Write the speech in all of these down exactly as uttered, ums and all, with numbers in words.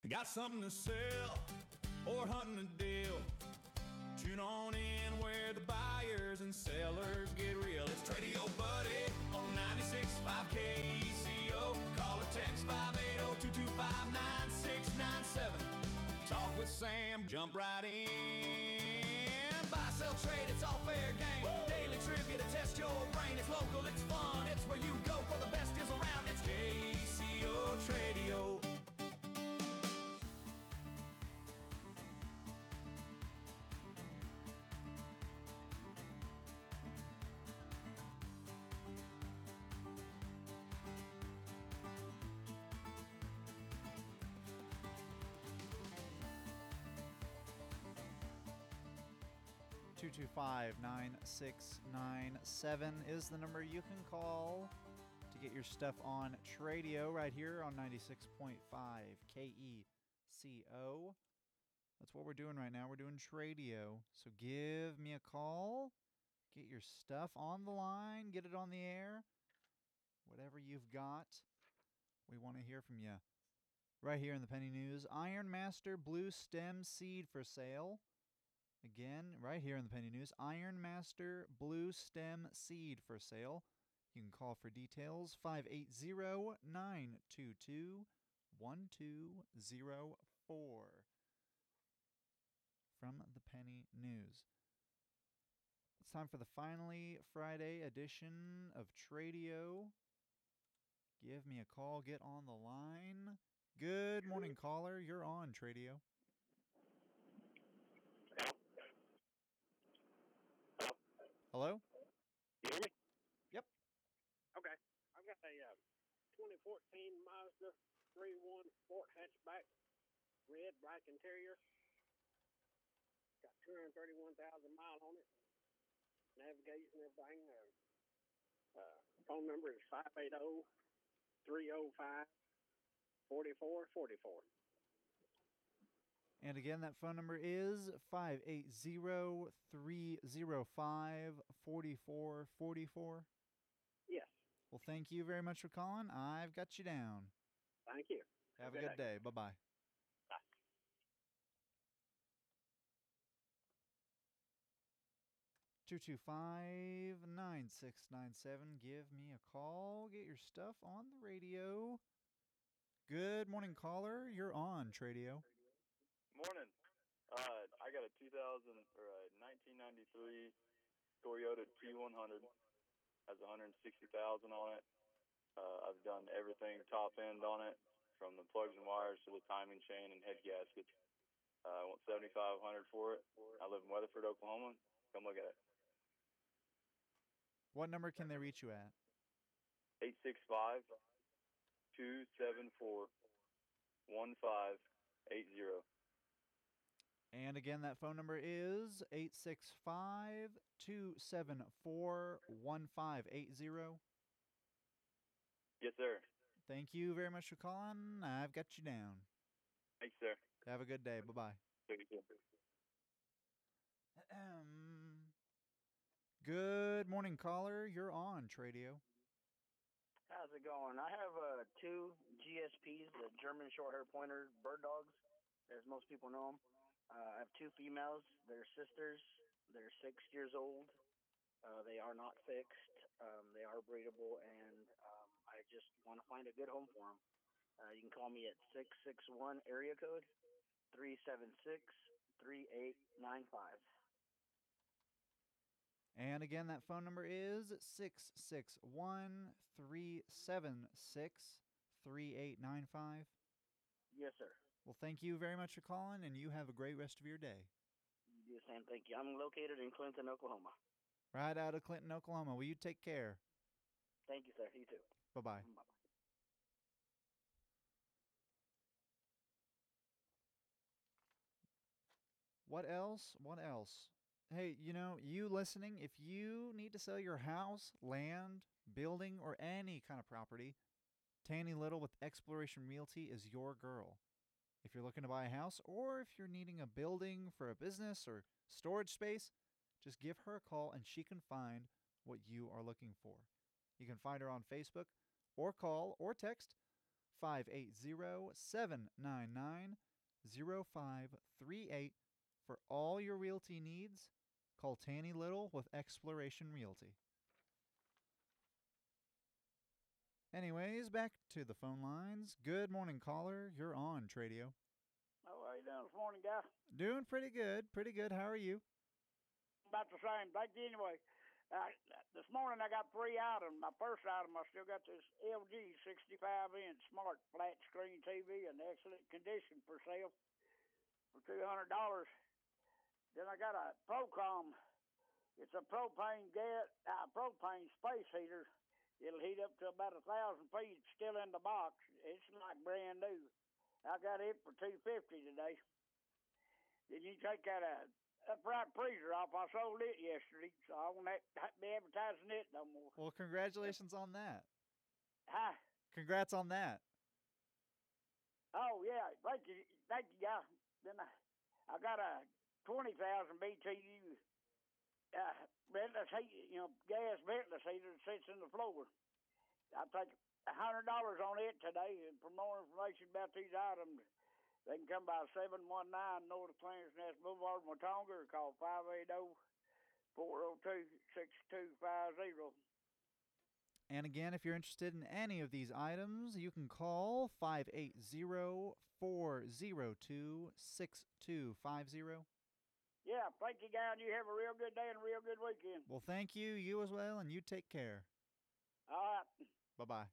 Got something to sell or hunting a deal? Tune on in where the buyers and sellers get real. It's Tradio Buddy on ninety-six point five K E C O. Call or text five eight zero, two two five, nine six nine seven. Talk with Sam, jump right in. Buy, sell, trade, it's all fair game. Woo! Daily trivia to test your brain. It's local, it's fun, it's where you go for the best deals around. It's K E C O Tradio. two two five, nine six nine seven is the number you can call to get your stuff on Tradio right here on ninety-six point five K E C O. That's what we're doing right now. We're doing Tradio. So give me a call. Get your stuff on the line. Get it on the air. Whatever you've got, we want to hear from you. Right here in the Penny News, Iron Master Blue Stem Seed for sale. Again, right here in the Penny News, Iron Master Blue Stem Seed for sale. You can call for details, five eight zero, nine two two, one two zero four. From the Penny News. It's time for the Finally Friday edition of Tradio. Give me a call, get on the line. Good morning, caller. You're on Tradio. Hello? You hear me? Yep. Okay. I've got a uh, twenty fourteen Mazda three one Sport hatchback, red, black interior. Got two hundred thirty-one thousand miles on it. Navigation and everything. Uh, uh, phone number is five eight zero, three zero five, four four four four. And again, that phone number is five eight zero, three zero five, four four four four. Yes. Well, thank you very much for calling. I've got you down. Thank you. Have, Have a good, good day. day. Bye-bye. Bye. two two five, nine six nine seven. Give me a call. Get your stuff on the radio. Good morning, caller. You're on Tradio. Morning. Uh, I got a two thousand or a nineteen ninety-three Toyota T one hundred. Has one hundred sixty thousand on it. Uh, I've done everything top end on it, from the plugs and wires to the timing chain and head gaskets. Uh, I want seventy-five hundred for it. I live in Weatherford, Oklahoma. Come look at it. What number can they reach you at? eight six five, two seven four, one five eight zero. And again, that phone number is eight six five, two seven four, one five eight zero. Yes, sir. Thank you very much for calling. I've got you down. Thanks, sir. Have a good day. Bye-bye. Thank you. Um, good morning, caller. You're on Tradio. How's it going? I have uh, two G S Ps, the German Shorthair Pointer bird dogs, as most people know them. Uh, I have two females. They're sisters. They're six years old. Uh, they are not fixed. Um, they are breedable, and um, I just want to find a good home for them. Uh, you can call me at six six one area code three seven six, three eight nine five. And again, that phone number is six six one, three seven six, three eight nine five. Yes, sir. Well, thank you very much for calling, and you have a great rest of your day. Yes, Sam, thank you. I'm located in Clinton, Oklahoma. Right out of Clinton, Oklahoma. Well, you take care. Thank you, sir. You too. Bye-bye. Bye-bye. What else? What else? Hey, you know, you listening, if you need to sell your house, land, building, or any kind of property, Tanny Little with Exploration Realty is your girl. If you're looking to buy a house, or if you're needing a building for a business or storage space, just give her a call and she can find what you are looking for. You can find her on Facebook or call or text five eight zero, seven nine nine, zero five three eight. For all your realty needs, call Tanny Little with Exploration Realty. Anyways, back to the phone lines. Good morning, caller. You're on Tradio. Oh, how you doing this morning, guy? Doing pretty good. Pretty good. How are you? About the same. Thank you anyway. Uh, this morning I got three items. My first item, I still got this L G sixty-five inch smart flat screen T V in excellent condition for sale for two hundred dollars. Then I got a Procom. It's a propane gas, uh, propane space heater. It'll heat up to about a thousand feet. It's still in the box. It's like brand new. I got it for two fifty today. Then you take that uh, upright freezer off. I sold it yesterday, so I won't have to be advertising it no more. Well, congratulations on that. Hi. Congrats on that. Oh yeah, thank you, thank you, guy. Then I, I got a twenty thousand B T U. Uh, ventless heat, you know, gas ventless heater that sits in the floor. I'll take a hundred dollars on it today. And for more information about these items, they can come by seven one nine North Clarence Nest Boulevard, Watonga, or call five eight zero, four zero two, six two five zero. And again, if you're interested in any of these items, you can call five eight zero, four zero two, six two five zero. Yeah, thank you, guy, and you have a real good day and a real good weekend. Well, thank you. You as well, and you take care. All right. Bye-bye.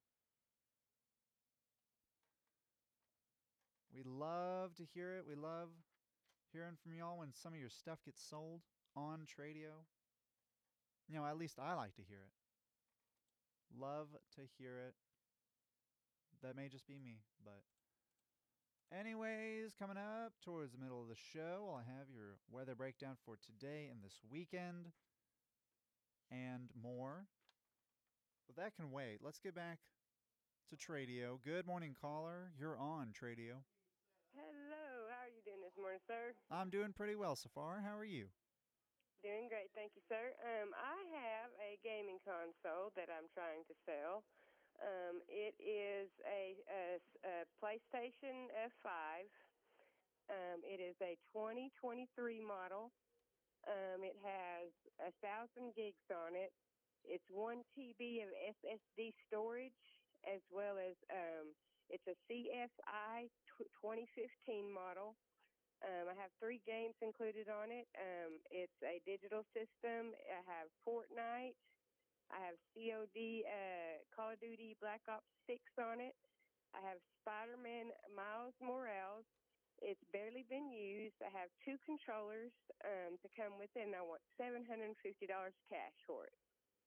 We love to hear it. We love hearing from y'all when some of your stuff gets sold on Tradio. You know, at least I like to hear it. Love to hear it. That may just be me, but... Anyways, coming up towards the middle of the show, I'll have your weather breakdown for today and this weekend and more. But that can wait. Let's get back to Tradio. Good morning, caller. You're on Tradio. Hello. How are you doing this morning, sir? I'm doing pretty well so far. How are you? Doing great. Thank you, sir. Um, I have a gaming console that I'm trying to sell. Um, it is a, a, a PlayStation F five. Um, it is a twenty twenty-three model. Um, it has a thousand gigs on it. It's one T B of S S D storage, as well as um, it's a C S I twenty fifteen model. Um, I have three games included on it. Um, it's a digital system. I have Fortnite. I have C O D, uh, Call of Duty Black Ops six on it. I have Spider-Man Miles Morales. It's barely been used. I have two controllers um, to come with it, and I want seven hundred fifty dollars cash for it.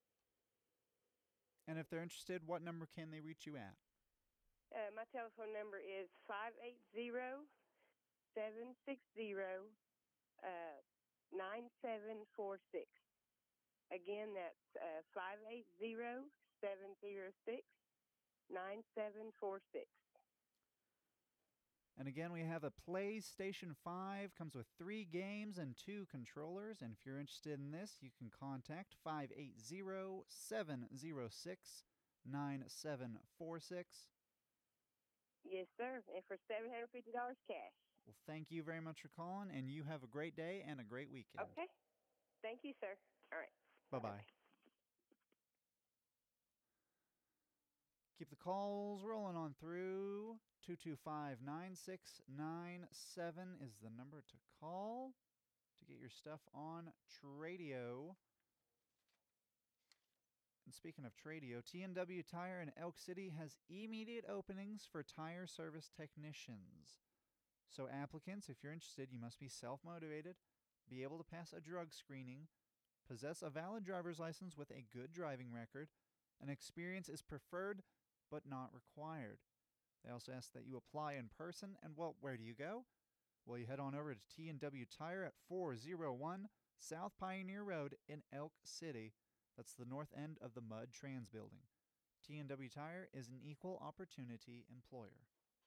And if they're interested, what number can they reach you at? Uh, my telephone number is five eight zero, seven six zero, nine seven four six. Again, that's uh, five eight zero, seven zero six, nine seven four six. And again, we have a PlayStation five. Comes with three games and two controllers. And if you're interested in this, you can contact five eight zero, seven zero six, nine seven four six. Yes, sir. And for seven hundred fifty dollars cash. Well, thank you very much for calling, and you have a great day and a great weekend. Okay. Thank you, sir. All right. Bye-bye. Keep the calls rolling on through. two two five, nine six nine seven is the number to call to get your stuff on Tradio. And speaking of Tradio, T and W Tire in Elk City has immediate openings for tire service technicians. So applicants, if you're interested, you must be self-motivated, be able to pass a drug screening, possess a valid driver's license with a good driving record, and experience is preferred but not required. They also ask that you apply in person, and well, where do you go? Well, you head on over to T and W Tire at four oh one South Pioneer Road in Elk City. That's the north end of the Mudd Trans building. T and W Tire is an equal opportunity employer.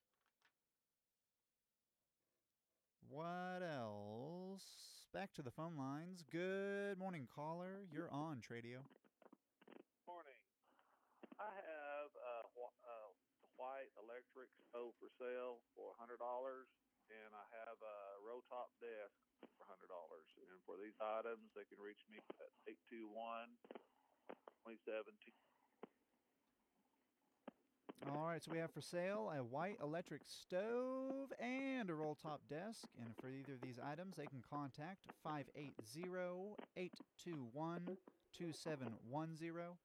What else? Back to the phone lines. Good morning, caller. You're on Tradio. Morning. I have a, a white electric stove for sale for one hundred dollars, and I have a roll top desk for one hundred dollars. And for these items, they can reach me at eight two one, two seven two. All right, so we have for sale a white electric stove and a roll top desk. And for either of these items, they can contact five eight zero, eight two one, two seven one zero.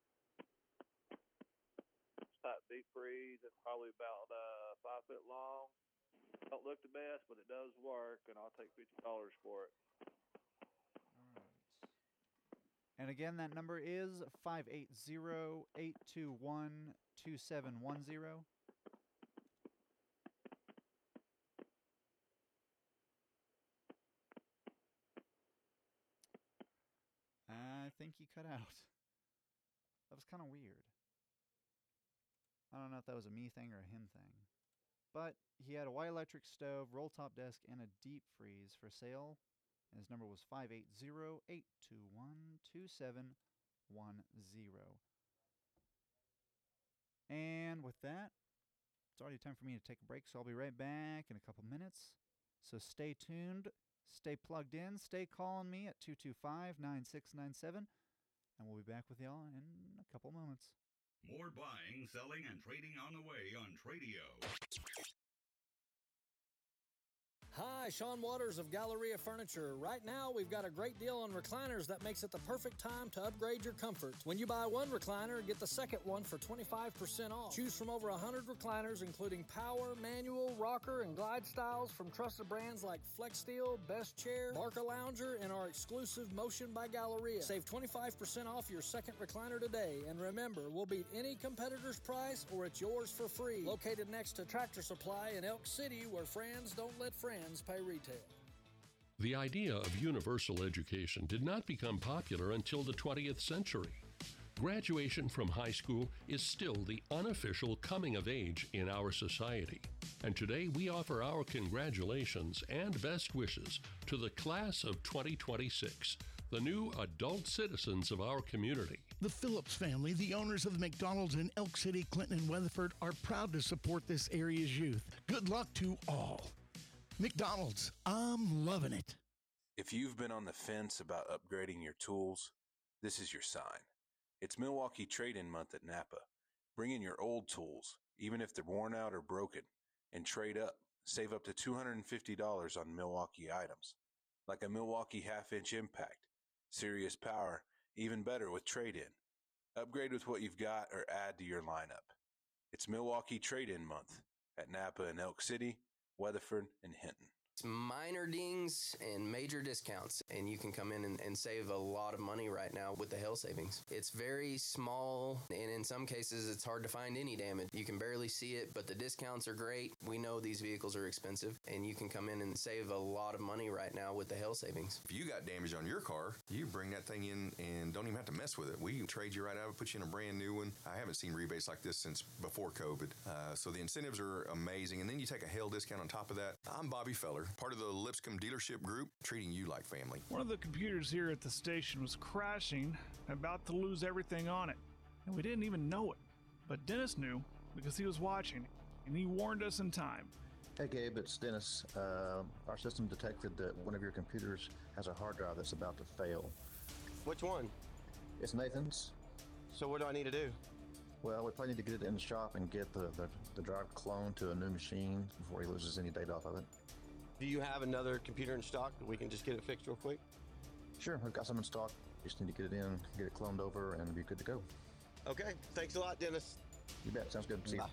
Type deep freeze. It's probably about uh, five foot long. Don't look the best, but it does work, and I'll take fifty dollars for it. All right. And again, that number is five eight zero, eight two one, two seven one zero. I think he cut out. That was kind of weird. I don't know if that was a me thing or a him thing. But he had a white electric stove, roll top desk, and a deep freeze for sale. And his number was five eight zero, eight two one, two seven one zero. And with that, it's already time for me to take a break, so I'll be right back in a couple minutes. So stay tuned, stay plugged in, stay calling me at two two five, nine six nine seven, and we'll be back with y'all in a couple moments. More buying, selling, and trading on the way on Tradio. Hi, Sean Waters of Galleria Furniture. Right now, we've got a great deal on recliners that makes it the perfect time to upgrade your comfort. When you buy one recliner, get the second one for twenty-five percent off. Choose from over one hundred recliners, including power, manual, rocker, and glide styles from trusted brands like FlexSteel, Best Chair, Barca Lounger, and our exclusive Motion by Galleria. Save twenty-five percent off your second recliner today. And remember, we'll beat any competitor's price or it's yours for free. Located next to Tractor Supply in Elk City, where friends don't let friends pay retail. The idea of universal education did not become popular until the twentieth century. Graduation from high school is still the unofficial coming of age in our society. And today we offer our congratulations and best wishes to the class of twenty twenty-six, the new adult citizens of our community. The Phillips family, the owners of the McDonald's in Elk City, Clinton, and Weatherford, are proud to support this area's youth. Good luck to all. McDonald's, I'm loving it. If you've been on the fence about upgrading your tools, this is your sign. It's Milwaukee Trade-In Month at Napa. Bring in your old tools, even if they're worn out or broken, and trade up. Save up to two hundred fifty dollars on Milwaukee items, like a Milwaukee half-inch impact, serious power, even better with trade-in. Upgrade with what you've got or add to your lineup. It's Milwaukee Trade-In Month at Napa and Elk City, Weatherford, and Hinton. It's minor dings and major discounts, and you can come in and, and save a lot of money right now with the hail savings. It's very small, and in some cases, it's hard to find any damage. You can barely see it, but the discounts are great. We know these vehicles are expensive, and you can come in and save a lot of money right now with the hail savings. If you got damage on your car, you bring that thing in and don't even have to mess with it. We can trade you right out and put you in a brand new one. I haven't seen rebates like this since before COVID, uh, so the incentives are amazing, and then you take a hail discount on top of that. I'm Bobby Feller, part of the Lipscomb dealership group, treating you like family. One of the computers here at the station was crashing, about to lose everything on it, and we didn't even know it. But Dennis knew because he was watching, and he warned us in time. Hey Gabe, it's Dennis. Uh, our system detected that one of your computers has a hard drive that's about to fail. Which one? It's Nathan's. So what do I need to do? Well, we probably need to get it in the shop and get the, the, the drive cloned to a new machine before he loses any data off of it. Do you have another computer in stock that we can just get it fixed real quick? Sure, we've got some in stock. Just need to get it in, get it cloned over, and be good to go. Okay, thanks a lot, Dennis. You bet, sounds good. See you.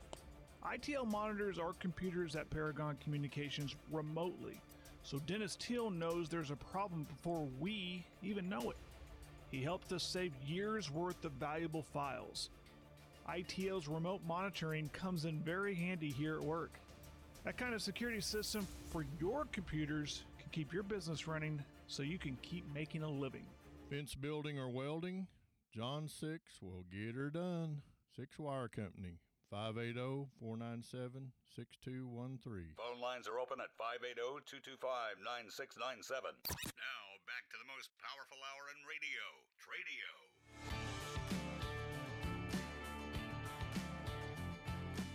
I T L monitors our computers at Paragon Communications remotely, so Dennis Teal knows there's a problem before we even know it. He helped us save years' worth of valuable files. I T L's remote monitoring comes in very handy here at work. That kind of security system for your computers can keep your business running so you can keep making a living. Fence building or welding? John Six will get her done. Six Wire Company, five eight zero, four nine seven, six two one three. Phone lines are open at five eight zero, two two five, nine six nine seven. Now, back to the most powerful hour in radio, Tradio.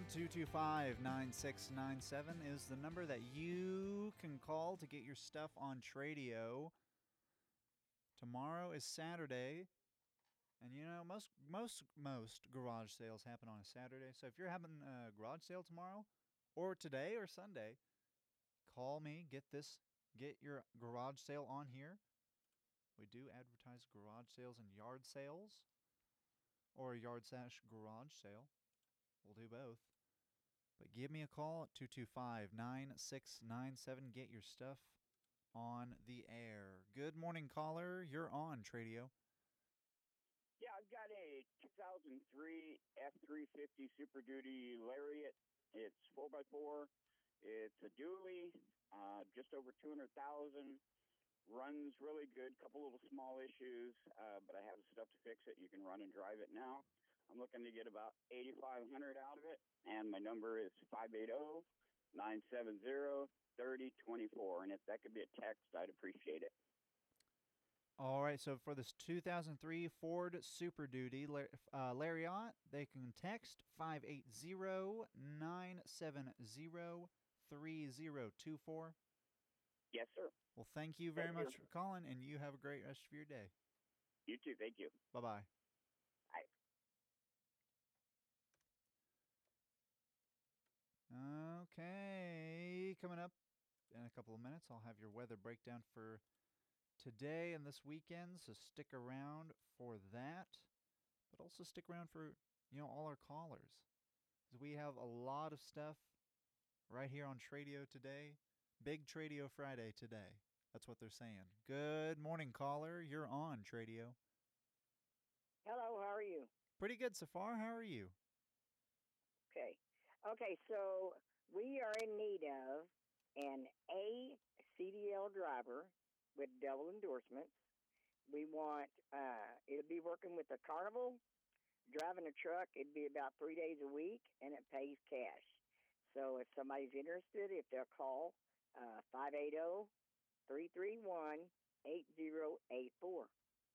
two two five, nine six nine seven is the number that you can call to get your stuff on Tradio. Tomorrow is Saturday, and you know most most most garage sales happen on a Saturday. So if you're having a garage sale tomorrow, or today or Sunday, call me. Get this. Get your garage sale on here. We do advertise garage sales and yard sales, or a yard slash garage sale. We'll do both. But give me a call at two two five, nine six nine seven. Get your stuff on the air. Good morning, caller. You're on Tradio. Yeah, I've got a two thousand three F three fifty Super Duty Lariat. It's four by four. It's a dually, uh, just over two hundred thousand. Runs really good. Couple little small issues, uh, but I have the stuff to fix it. You can run and drive it now. I'm looking to get about eighty-five hundred out of it, and my number is five eight zero, nine seven zero, three zero two four, and if that could be a text, I'd appreciate it. All right, so for this two thousand three Ford Super Duty uh, Lariat, they can text five eight zero, nine seven zero, three zero two four. Yes, sir. Well, thank you very Thank much you. for calling, and you have a great rest of your day. You too. Thank you. Bye-bye. Bye. Okay, coming up in a couple of minutes, I'll have your weather breakdown for today and this weekend, so stick around for that. But also stick around for, you know, all our callers. Because we have a lot of stuff right here on Tradio today. Big Tradio Friday today. That's what they're saying. Good morning, caller. You're on Tradio. Hello, how are you? Pretty good so far. How are you? Okay. Okay, so we are in need of an A C D L driver with double endorsements. We want, uh, it'll be working with the Carnival, driving a truck. It'd be about three days a week, and it pays cash. So if somebody's interested, if they'll call uh, five eight zero, three three one, eight zero eight four.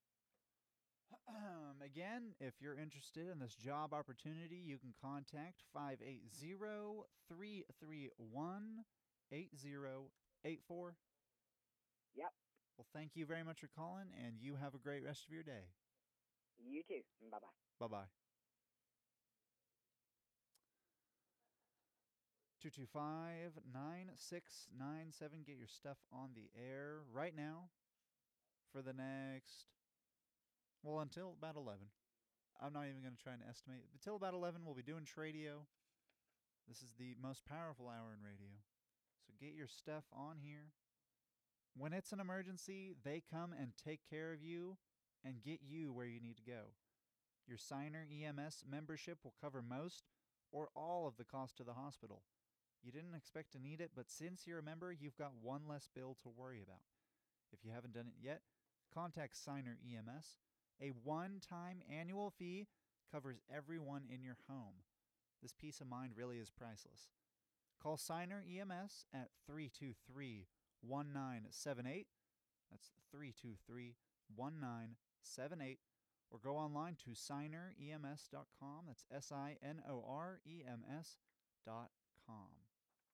Again, if you're interested in this job opportunity, you can contact five eight zero, three three one, eight zero eight four. Yep. Well, thank you very much for calling, and you have a great rest of your day. You too. Bye-bye. Bye-bye. two two five, nine six nine seven. Get your stuff on the air right now for the next, well, until about eleven. I'm not even going to try and estimate. Until about eleven, we'll be doing Tradio. This is the most powerful hour in radio. So get your stuff on here. When it's an emergency, they come and take care of you and get you where you need to go. Your Signer E M S membership will cover most or all of the cost to the hospital. You didn't expect to need it, but since you're a member, you've got one less bill to worry about. If you haven't done it yet, contact Signer E M S. A one-time annual fee covers everyone in your home. This peace of mind really is priceless. Call Signer E M S at three two three, one nine seven eight. That's three two three, one nine seven eight. Or go online to signer E M S dot com. That's S I N O R E M S dot com.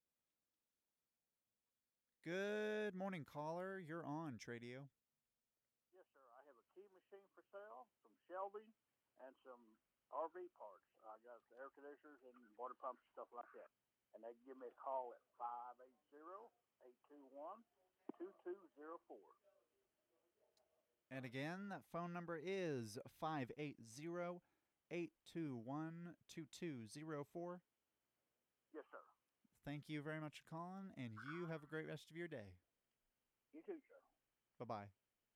Good morning, caller. You're on Tradio. Yes, sir. I have a key machine for sale, some shelving, and some R V parts. I got air conditioners and water pumps and stuff like that. And they can give me a call at five eight zero, eight two one, two two zero four. And again, that phone number is five eight zero, eight two one, two two zero four. Yes, sir. Thank you very much for calling, and you have a great rest of your day. You too, sir. Bye-bye.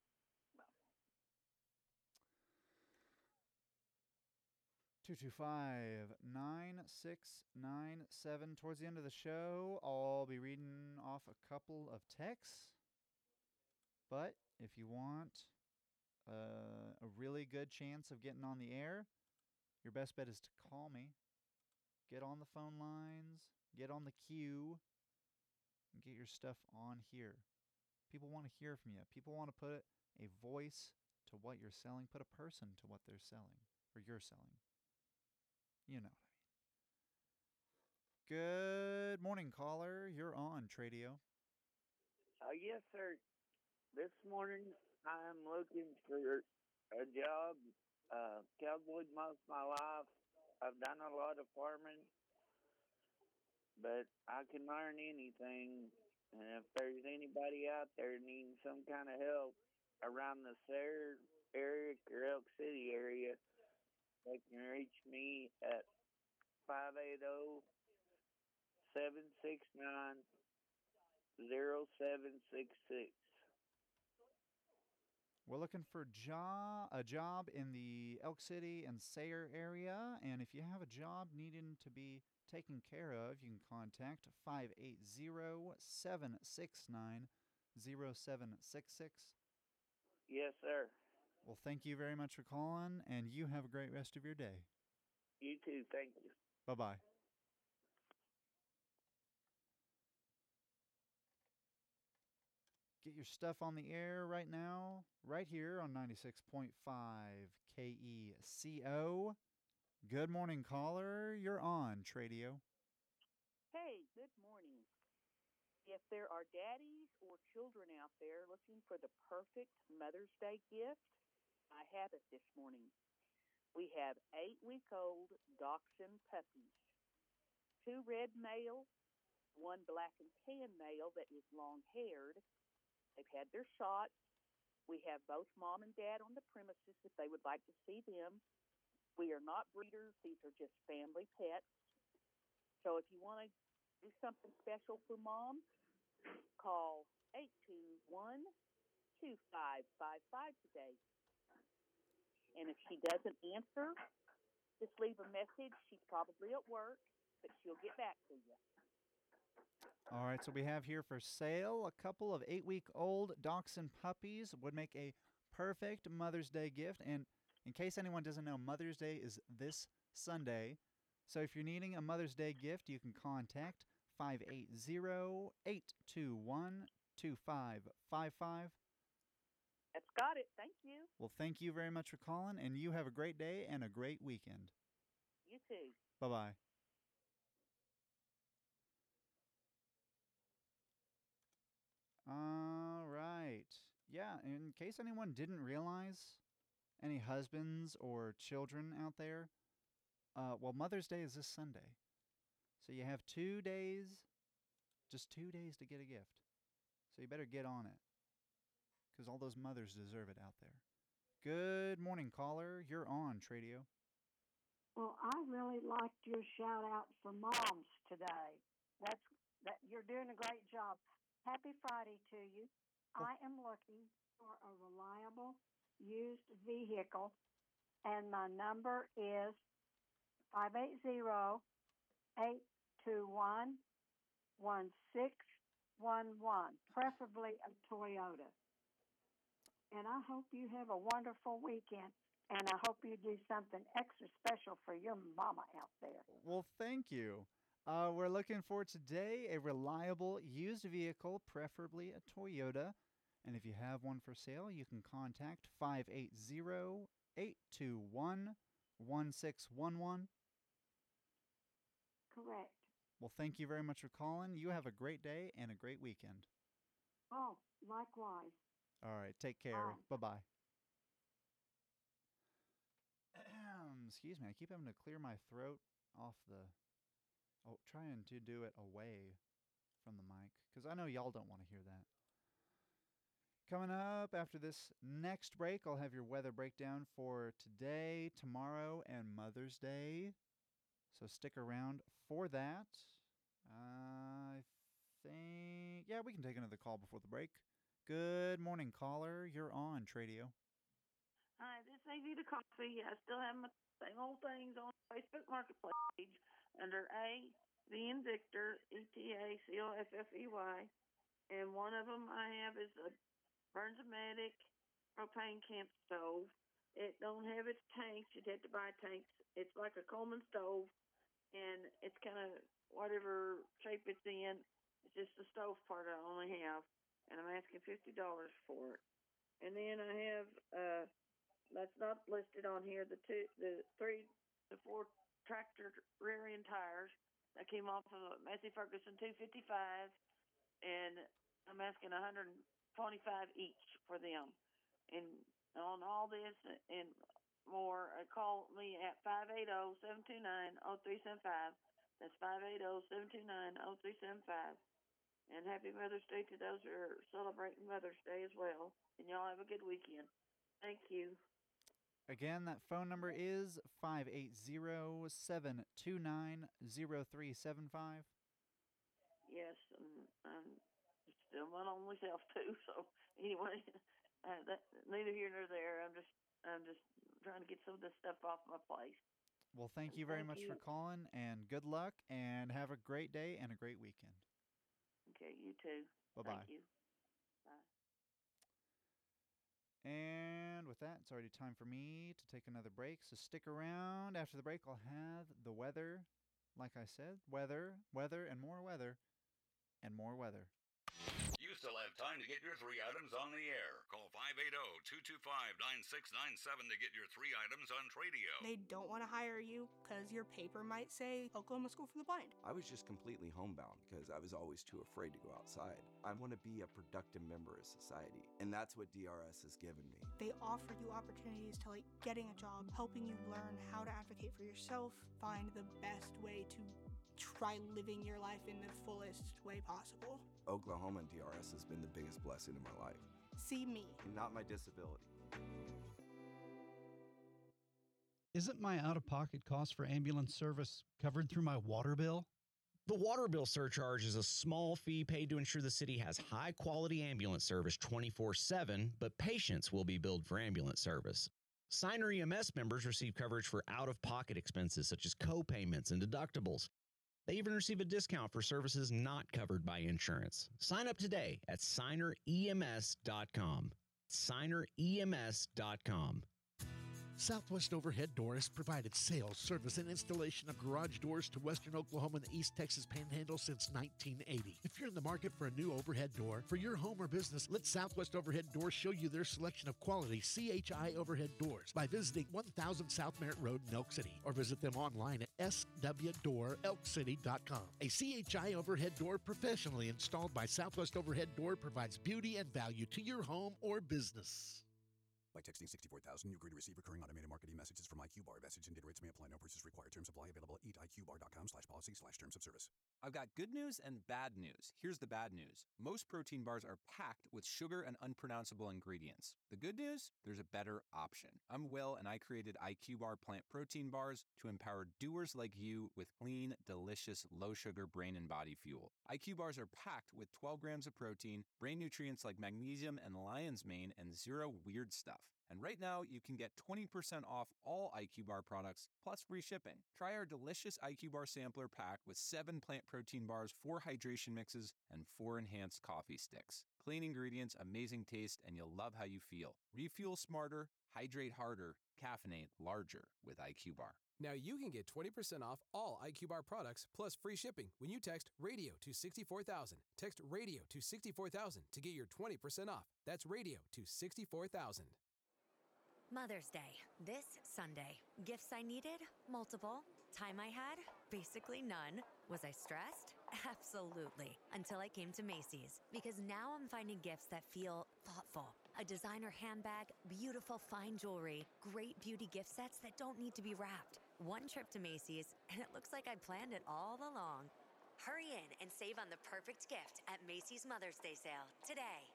two two five, nine six nine seven. Towards the end of the show, I'll be reading off a couple of texts. But if you want uh, a really good chance of getting on the air, your best bet is to call me. Get on the phone lines, get on the queue, and get your stuff on here. People want to hear from you. People want to put a voice to what you're selling, put a person to what they're selling, or you're selling. You know what Good morning, caller. You're on Tradio. Uh, yes, sir. This morning I'm looking for a job. Uh, cowboyed most of my life. I've done a lot of farming, but I can learn anything. And if there's anybody out there needing some kind of help around the Sayre area or Elk City area, they can reach me at five eight zero, seven six nine, zero seven six six. We're looking for job, a job in the Elk City and Sayre area, and if you have a job needing to be taken care of, you can contact five eight zero, seven six nine, zero seven six six. Yes, sir. Well, thank you very much for calling, and you have a great rest of your day. You too. Thank you. Bye-bye. Get your stuff on the air right now, right here on ninety-six point five K E C O. Good morning, caller. You're on Tradio. Hey, good morning. If there are daddies or children out there looking for the perfect Mother's Day gift, I have it this morning. We have eight-week-old Dachshund puppies, two red male, one black and tan male that is long-haired. They've had their shots. We have both mom and dad on the premises if they would like to see them. We are not breeders. These are just family pets. So if you want to do something special for mom, call eight two one, two five five five today. And if she doesn't answer, just leave a message. She's probably at work, but she'll get back to you. All right, so we have here for sale a couple of eight-week-old Dachshund puppies. Would make a perfect Mother's Day gift. And in case anyone doesn't know, Mother's Day is this Sunday. So if you're needing a Mother's Day gift, you can contact five eight zero, eight two one, two five five five. That's got it. Thank you. Well, thank you very much for calling, and you have a great day and a great weekend. You too. Bye-bye. All right. Yeah, in case anyone didn't realize, any husbands or children out there, uh, well, Mother's Day is this Sunday. So you have two days, just two days to get a gift. So you better get on it, because all those mothers deserve it out there. Good morning, caller. You're on Tradio. Well, I really liked your shout out for moms today. That's that you're doing a great job. Happy Friday to you. I am looking for a reliable used vehicle, and my number is five eight zero, eight two one, one six one one, preferably a Toyota. And I hope you have a wonderful weekend, and I hope you do something extra special for your mama out there. Well, thank you. Uh, we're looking for today a reliable used vehicle, preferably a Toyota. And if you have one for sale, you can contact five eight zero, eight two one, one six one one. Correct. Well, thank you very much for calling. You have a great day and a great weekend. Oh, likewise. All right, take care. Bye-bye. Excuse me, I keep having to clear my throat off the... Oh, trying to do it away from the mic, because I know y'all don't want to hear that. Coming up after this next break, I'll have your weather breakdown for today, tomorrow, and Mother's Day. So stick around for that. Uh, I think... Yeah, we can take another call before the break. Good morning, caller. You're on Tradio. Hi, this is A V the Coffee. I still have my same old things on Facebook Marketplace page under A, V and Victor, E T A C O F F E Y. And one of them I have is a Burns-O-Matic propane camp stove. It don't have its tanks. You'd have to buy tanks. It's like a Coleman stove, and it's kind of whatever shape it's in. It's just the stove part I only have, and I'm asking fifty dollars for it. And then I have, uh, that's not listed on here, the two, the three, the four tractor rear end tires. that came off of Massey Ferguson two fifty-five, and I'm asking one hundred twenty-five each for them. And on all this and more, uh, call me at five eight zero, seven two nine, zero three seven five. That's five eight zero, seven two nine, zero three seven five. And happy Mother's Day to those who are celebrating Mother's Day as well. And y'all have a good weekend. Thank you. Again, that phone number is five eight zero, seven two nine, zero three seven five. Yes, um, I'm still one on myself too. So anyway, uh, that, neither here nor there. I'm just, I'm just trying to get some of this stuff off my plate. Well, thank you very Thank much you. for calling, and good luck, and have a great day and a great weekend. Okay, you too. Bye-bye. Thank you. Bye. And with that, it's already time for me to take another break, so stick around. After the break, I'll have the weather. Like I said, weather, weather, and more weather, and more weather. You still have time to get your three items on the air. Call five eight zero, two two five, nine six nine seven to get your three items on Tradio. They don't want to hire you because your paper might say Oklahoma School for the Blind. I was just completely homebound because I was always too afraid to go outside. I want to be a productive member of society, and that's what D R S has given me. They offer you opportunities to like getting a job, helping you learn how to advocate for yourself, find the best way to try living your life in the fullest way possible. Oklahoma and D R S has been the biggest blessing in my life. See me. Not my disability. Isn't my out-of-pocket cost for ambulance service covered through my water bill? The water bill surcharge is a small fee paid to ensure the city has high-quality ambulance service twenty-four seven, but patients will be billed for ambulance service. Signer E M S members receive coverage for out-of-pocket expenses such as co-payments and deductibles. They even receive a discount for services not covered by insurance. Sign up today at signer E M S dot com. signer E M S dot com. Southwest Overhead Door has provided sales, service, and installation of garage doors to Western Oklahoma and the East Texas Panhandle since nineteen eighty. If you're in the market for a new overhead door for your home or business, let Southwest Overhead Door show you their selection of quality C H I overhead doors by visiting one thousand South Merritt Road in Elk City or visit them online at s w door elk city dot com. A C H I overhead door professionally installed by Southwest Overhead Door provides beauty and value to your home or business. By texting sixty-four thousand, you agree to receive recurring automated marketing messages from I Q Bar. Message and data rates may apply. No purchase required. Terms apply. Available at eat I Q bar dot com slash policy slash terms of service. I've got good news and bad news. Here's the bad news. Most protein bars are packed with sugar and unpronounceable ingredients. The good news? There's a better option. I'm Will, and I created I Q Bar plant protein bars to empower doers like you with clean, delicious, low-sugar brain and body fuel. I Q Bars are packed with twelve grams of protein, brain nutrients like magnesium and lion's mane, and zero weird stuff. And right now, you can get twenty percent off all I Q Bar products, plus free shipping. Try our delicious I Q Bar sampler pack with seven plant protein bars, four hydration mixes, and four enhanced coffee sticks. Clean ingredients, amazing taste, and you'll love how you feel. Refuel smarter, hydrate harder, caffeinate larger with I Q Bar. Now you can get twenty percent off all I Q Bar products plus free shipping when you text radio to sixty-four thousand. Text radio to sixty-four thousand to get your twenty percent off. That's radio to sixty-four thousand. Mother's Day, this Sunday. Gifts I needed? Multiple. Time I had? Basically none. Was I stressed? Absolutely. Until I came to Macy's. Because now I'm finding gifts that feel thoughtful. A designer handbag, beautiful fine jewelry, great beauty gift sets that don't need to be wrapped. One trip to Macy's, and it looks like I planned it all along. Hurry in and save on the perfect gift at Macy's Mother's Day sale today.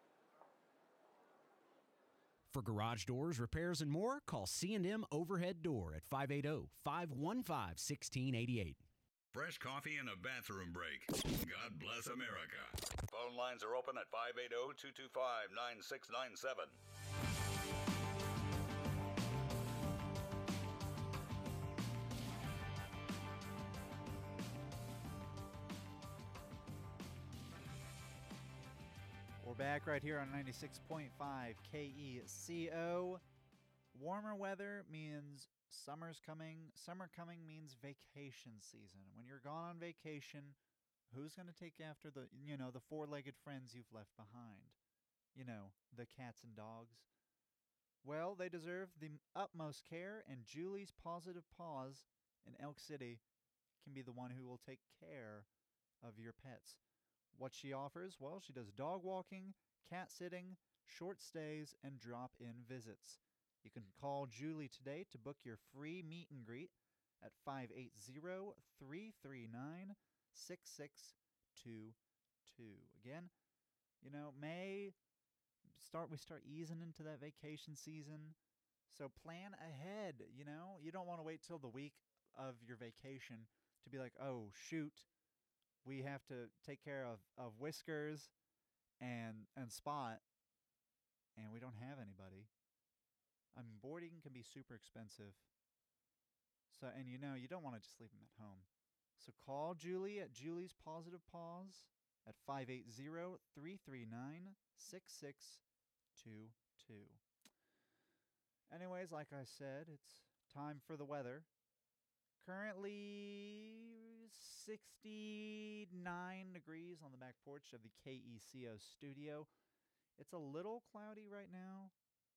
For garage doors, repairs, and more, call C and M Overhead Door at five eight zero, five one five, one six eight eight. Fresh coffee and a bathroom break. God bless America. Phone lines are open at five eight zero, two two five, nine six nine seven. We're back right here on ninety-six point five K E C O. Warmer weather means summer's coming. Summer coming means vacation season. When you're gone on vacation, who's going to take after the, you know, the four-legged friends you've left behind? You know, the cats and dogs. Well, they deserve the utmost care, and Julie's Positive Paws in Elk City can be the one who will take care of your pets. What she offers? Well, she does dog walking, cat sitting, short stays, and drop-in visits. You can call Julie today to book your free meet and greet at five eight zero, three three nine, six six two two. Again, you know, May, start we start easing into that vacation season. So plan ahead, you know? You don't want to wait till the week of your vacation to be like, oh, shoot, we have to take care of, of Whiskers and and Spot, and we don't have anybody. I mean, boarding can be super expensive. So, and you know, you don't want to just leave them at home. So call Julie at Julie's Positive Paws at five eight zero, three three nine, six six two two. Anyways, like I said, it's time for the weather. Currently sixty-nine degrees on the back porch of the K E C O studio. It's a little cloudy right now,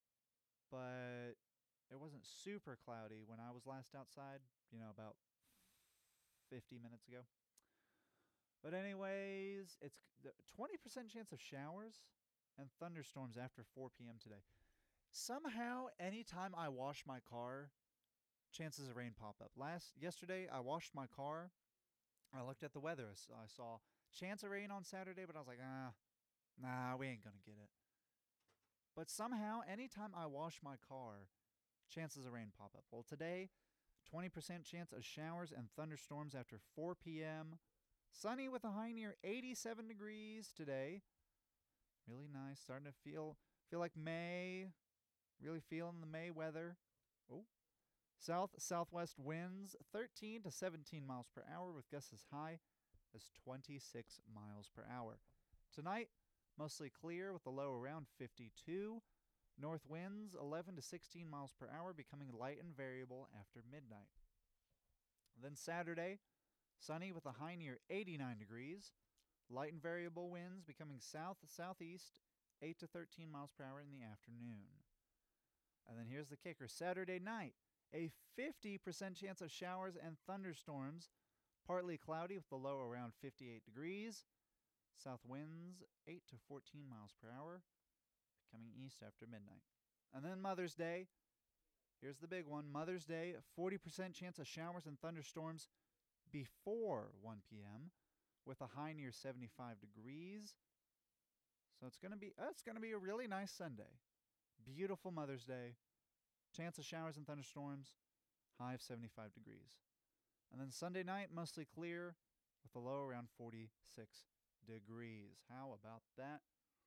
but it wasn't super cloudy when I was last outside, you know, about fifty minutes ago. But anyways, it's the twenty percent chance of showers and thunderstorms after four p.m. today. Somehow, anytime I wash my car, chances of rain pop up. Last yesterday, I washed my car. I looked at the weather. I saw chance of rain on Saturday, but I was like, ah, nah, we ain't gonna get it. But somehow, anytime I wash my car, chances of rain pop up. Well, today, twenty percent chance of showers and thunderstorms after four p.m. Sunny with a high near eighty-seven degrees today. Really nice. Starting to feel feel like May. Really feeling the May weather. Oh. South-southwest winds thirteen to seventeen miles per hour with gusts as high as twenty-six miles per hour. Tonight, mostly clear with a low around fifty-two. North winds eleven to sixteen miles per hour, becoming light and variable after midnight. Then Saturday, sunny with a high near eighty-nine degrees. Light and variable winds becoming south-southeast, eight to thirteen miles per hour in the afternoon. And then here's the kicker. Saturday night, a fifty percent chance of showers and thunderstorms, partly cloudy with the low around fifty-eight degrees. South winds eight to fourteen miles per hour, coming east after midnight. And then Mother's Day. Here's the big one. Mother's Day, forty percent chance of showers and thunderstorms before one p.m. with a high near seventy-five degrees. So it's going to be uh, it's going to be a really nice Sunday. Beautiful Mother's Day. Chance of showers and thunderstorms, high of seventy-five degrees. And then Sunday night, mostly clear with a low around forty-six degrees. How about that?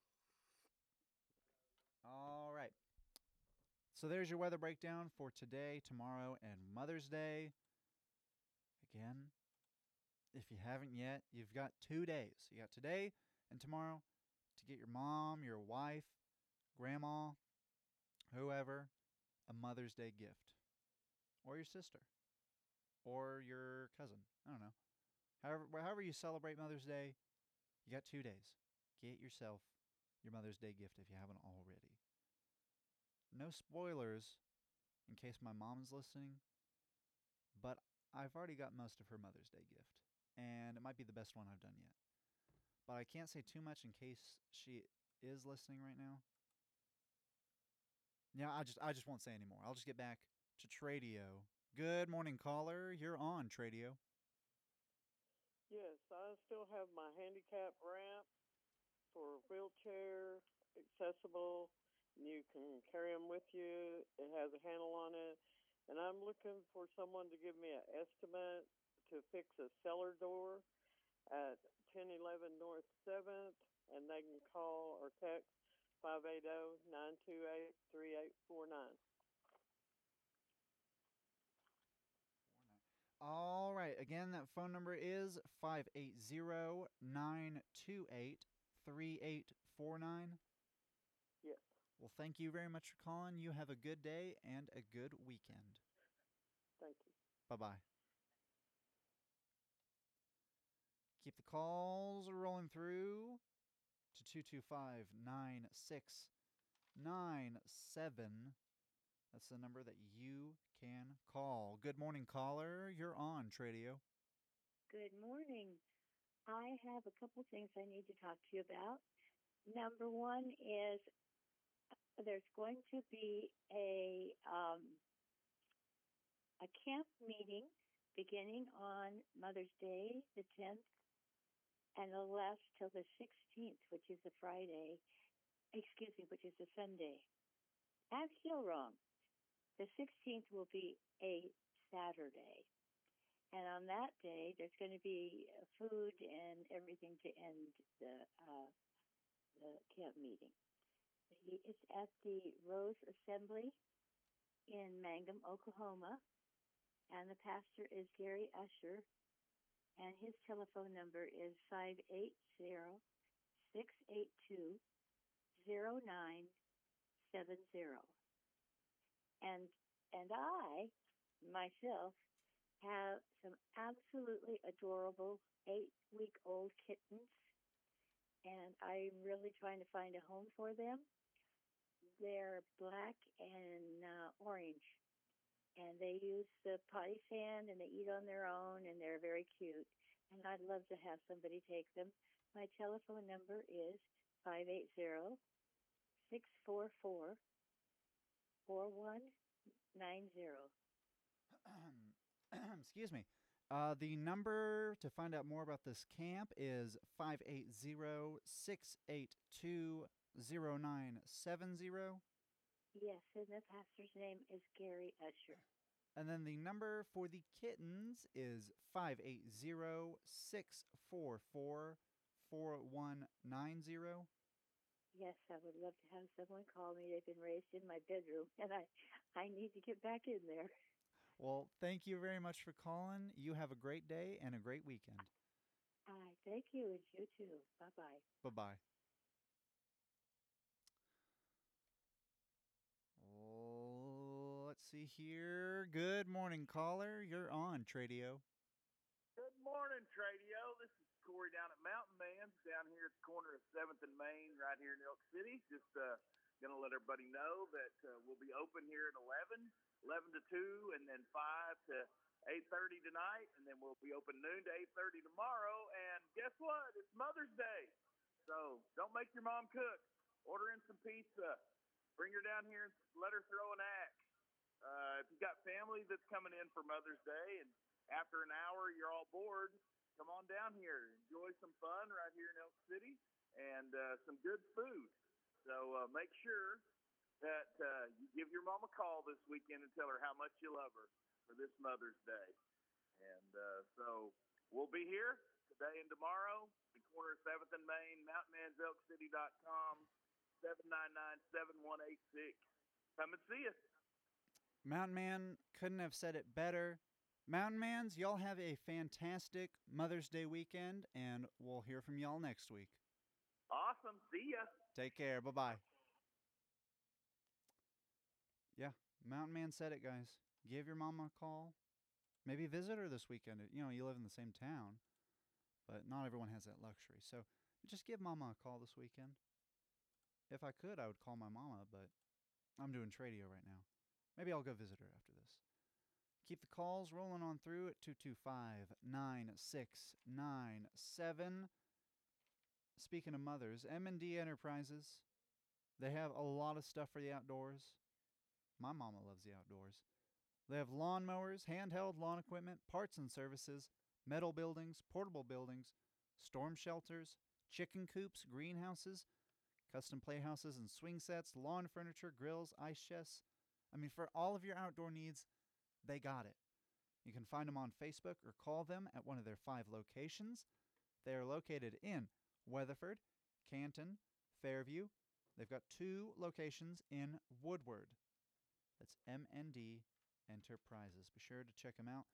All right. So there's your weather breakdown for today, tomorrow, and Mother's Day. Again, if you haven't yet, you've got two days. You got today and tomorrow to get your mom, your wife, grandma, whoever, a Mother's Day gift. Or your sister. Or your cousin. I don't know. However, however you celebrate Mother's Day, you got two days. Get yourself your Mother's Day gift if you haven't already. No spoilers in case my mom's listening, but I've already got most of her Mother's Day gift, and it might be the best one I've done yet. But I can't say too much in case she is listening right now. Yeah, I just I just won't say anymore. I'll just get back to Tradio. Good morning, caller. You're on Tradio. Yes, I still have my handicap ramp for wheelchair accessible. You can carry them with you. It has a handle on it. And I'm looking for someone to give me an estimate to fix a cellar door at ten eleven North seventh. And they can call or text five eight zero, nine two eight, three eight four nine. All right. Again, that phone number is five eight zero, nine two eight, three eight four nine. Yes. Well, thank you very much for calling. You have a good day and a good weekend. Thank you. Bye-bye. Keep the calls rolling through to two two five, nine six nine seven. That's the number that you can call. Good morning, caller. You're on Tradio. Good morning. I have a couple things I need to talk to you about. Number one is there's going to be a um, a camp meeting beginning on Mother's Day, the tenth, and it'll last till the sixteenth, which is a Friday. Excuse me, which is a Sunday. I'm still wrong. The sixteenth will be a Saturday. And on that day, there's going to be food and everything to end the uh, the camp meeting. It's at the Rose Assembly in Mangum, Oklahoma, and the pastor is Gary Usher, and his telephone number is five eight zero, six eight two, zero nine seven zero. And and I, myself, have some absolutely adorable eight-week-old kittens, and I'm really trying to find a home for them. They're black and uh, orange, and they use the potty sand, and they eat on their own, and they're very cute, and I'd love to have somebody take them. My telephone number is five eight zero, six four four, four one nine zero. Excuse me. Uh, the number to find out more about this camp is five eight zero, six eight two, zero nine seven zero. Yes, and the pastor's name is Gary Usher. And then the number for the kittens is five eight zero, six four four, four one nine zero. Yes, I would love to have someone call me. They've been raised in my bedroom, and I, I need to get back in there. Well, thank you very much for calling. You have a great day and a great weekend. All right, thank you, and you too. Bye-bye. Bye-bye. Oh, let's see here. Good morning, caller. You're on Tradio. Good morning, Tradio. This is Corey down at Mountain Man's down here at the corner of seventh and Main right here in Elk City. Just uh, going to let everybody know that uh, we'll be open here at eleven, eleven to two, and then five to eight thirty tonight, and then we'll be open noon to eight thirty tomorrow. And guess what? It's Mother's Day. So don't make your mom cook. Order in some pizza. Bring her down here and let her throw an axe. Uh, if you've got family that's coming in for Mother's Day and after an hour you're all bored, come on down here. Enjoy some fun right here in Elk City and uh, some good food. So uh, make sure that uh, you give your mom a call this weekend and tell her how much you love her for this Mother's Day. And uh, so we'll be here today and tomorrow, the corner of seventh and Main, mountain mans elk city dot com, seven nine nine, seven one eight six. Come and see us. Mountain Man couldn't have said it better. Mountain Mans, y'all have a fantastic Mother's Day weekend, and we'll hear from y'all next week. Awesome. See ya. Take care. Bye-bye. Yeah, Mountain Man said it, guys. Give your mama a call. Maybe visit her this weekend. You know, you live in the same town, but not everyone has that luxury. So just give mama a call this weekend. If I could, I would call my mama, but I'm doing Tradio right now. Maybe I'll go visit her after this. Keep the calls rolling on through at two two five, nine six nine seven. Speaking of mothers, M and D Enterprises, they have a lot of stuff for the outdoors. My mama loves the outdoors. They have lawnmowers, handheld lawn equipment, parts and services, metal buildings, portable buildings, storm shelters, chicken coops, greenhouses, custom playhouses and swing sets, lawn furniture, grills, ice chests. I mean, for all of your outdoor needs, they got it. You can find them on Facebook or call them at one of their five locations. They are located in Weatherford, Canton, Fairview. They've got two locations in Woodward. That's M and D Enterprises. Be sure to check them out.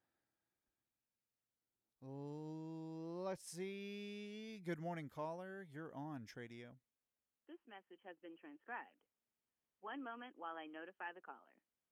Let's see. Good morning, caller. You're on Tradio. This message has been transcribed. One moment while I notify the caller.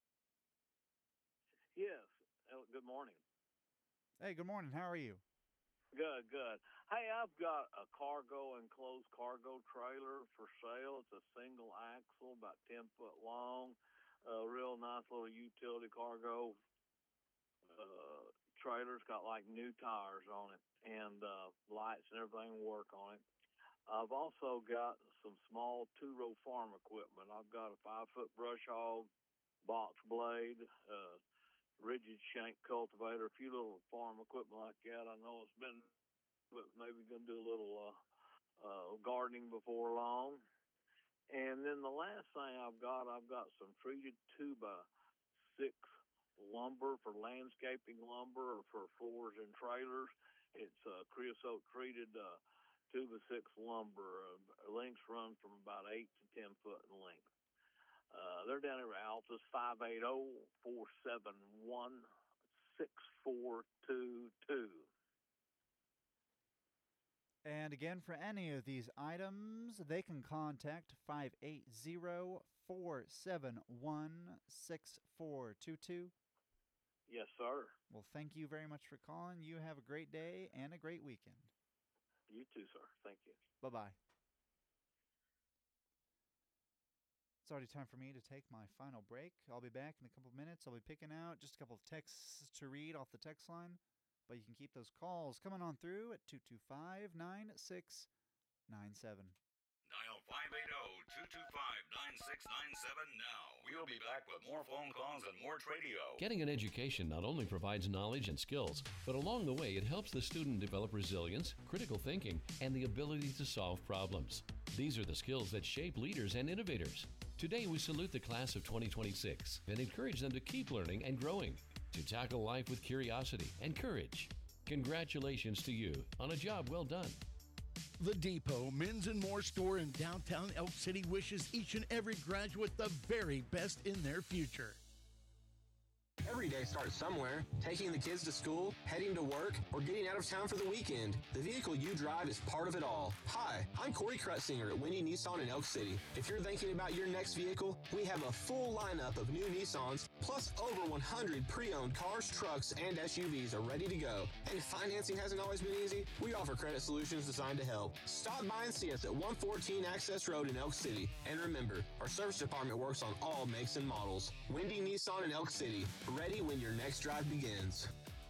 Yes. Oh, good morning. Hey, good morning. How are you? Good, good. Hey, I've got a cargo enclosed cargo trailer for sale. It's a single axle, about ten foot long. A real nice little utility cargo uh, trailer's got like new tires on it, and uh, lights and everything work on it. I've also got some small two-row farm equipment. I've got a five-foot brush hog, box blade, uh, rigid shank cultivator, a few little farm equipment like that. I know it's been, but maybe going to do a little uh, uh, gardening before long. And then the last thing I've got, I've got some treated two by six lumber for landscaping lumber or for floors and trailers. It's uh, creosote treated uh, two by six lumber. Uh, lengths run from about eight to ten foot in length. Uh, they're down here at Altus, five eight zero, four seven one, six four two two. And again, for any of these items, they can contact five eight zero, four seven one, six four two two. Yes, sir. Well, thank you very much for calling. You have a great day and a great weekend. You too, sir. Thank you. Bye-bye. It's already time for me to take my final break. I'll be back in a couple of minutes. I'll be picking out just a couple of texts to read off the text line, but you can keep those calls coming on through at two two five, nine six nine seven. Dial five eight zero, two two five, nine six nine seven now. We'll be back with more phone calls and more Tradio. Getting an education not only provides knowledge and skills, but along the way it helps the student develop resilience, critical thinking, and the ability to solve problems. These are the skills that shape leaders and innovators. Today we salute the class of twenty twenty-six and encourage them to keep learning and growing, to tackle life with curiosity and courage. Congratulations to you on a job well done. The Depot Men's and More store in downtown Elk City wishes each and every graduate the very best in their future. Every day starts somewhere. Taking the kids to school, heading to work, or getting out of town for the weekend. The vehicle you drive is part of it all. Hi, I'm Corey Krutzinger at Windy Nissan in Elk City. If you're thinking about your next vehicle, we have a full lineup of new Nissans, plus over one hundred pre-owned cars, trucks, and S U Vs are ready to go. And if financing hasn't always been easy, we offer credit solutions designed to help. Stop by and see us at one fourteen Access Road in Elk City. And remember, our service department works on all makes and models. Windy Nissan in Elk City. Ready when your next drive begins.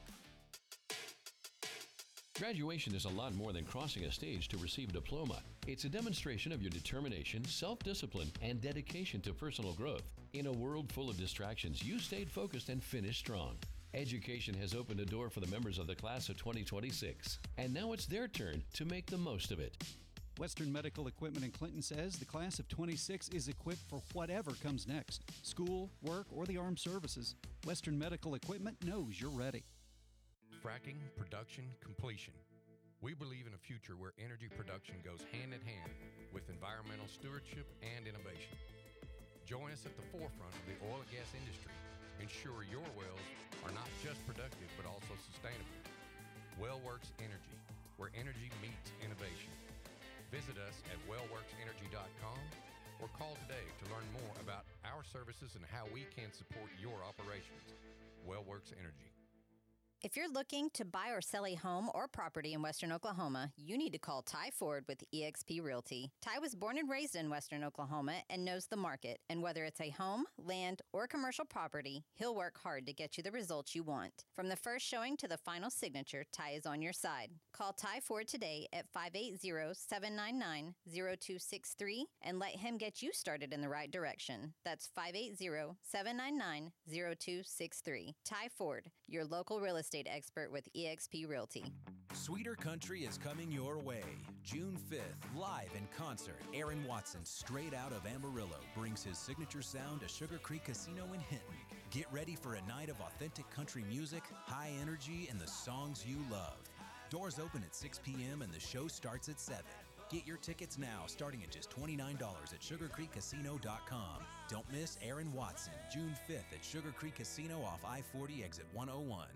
Graduation is a lot more than crossing a stage to receive a diploma. It's a demonstration of your determination, self-discipline, and dedication to personal growth. In a world full of distractions, you stayed focused and finished strong. Education has opened a door for the members of the class of twenty twenty-six, and now it's their turn to make the most of it. Western Medical Equipment in Clinton says the class of twenty-six is equipped for whatever comes next. School, work, or the armed services. Western Medical Equipment knows you're ready. Fracking, production, completion. We believe in a future where energy production goes hand in hand with environmental stewardship and innovation. Join us at the forefront of the oil and gas industry. Ensure your wells are not just productive but also sustainable. WellWorks Energy, where energy meets innovation. Visit us at well works energy dot com or call today to learn more about our services and how we can support your operations. WellWorks Energy. If you're looking to buy or sell a home or property in Western Oklahoma, you need to call Ty Ford with E X P Realty. Ty was born and raised in Western Oklahoma and knows the market. And whether it's a home, land, or commercial property, he'll work hard to get you the results you want. From the first showing to the final signature, Ty is on your side. Call Ty Ford today at five eight zero, seven nine nine, zero two six three and let him get you started in the right direction. That's five eight zero, seven nine nine, zero two six three. Ty Ford, your local real estate expert with E X P Realty. Sweeter Country is coming your way. June fifth, live in concert. Aaron Watson, straight out of Amarillo, brings his signature sound to Sugar Creek Casino in Hinton. Get ready for a night of authentic country music, high energy, and the songs you love. Doors open at six p.m. and the show starts at seven. Get your tickets now, starting at just twenty-nine dollars at sugar creek casino dot com. Don't miss Aaron Watson, June fifth at Sugar Creek Casino off I forty, exit one oh one.